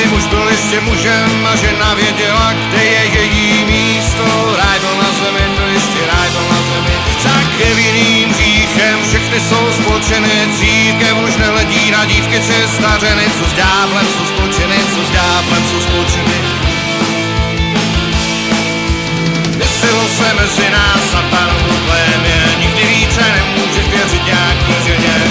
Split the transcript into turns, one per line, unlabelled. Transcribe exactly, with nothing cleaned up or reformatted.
kdy muž byl ještě mužem a žena věděla, kde je její místo. Ráj byl na zemi, to ještě ráj byl na zemi. Za keviným hříchem všechny jsou spolčeny, církev už nehledí na dívky či stařeny. Co s ďáblem jsou spolčeny, co s ďáblem jsou spolčeny. Vysilo se mezi nás Satanovo plémě, nikdy více nemůžeš věřit nějaký ženě.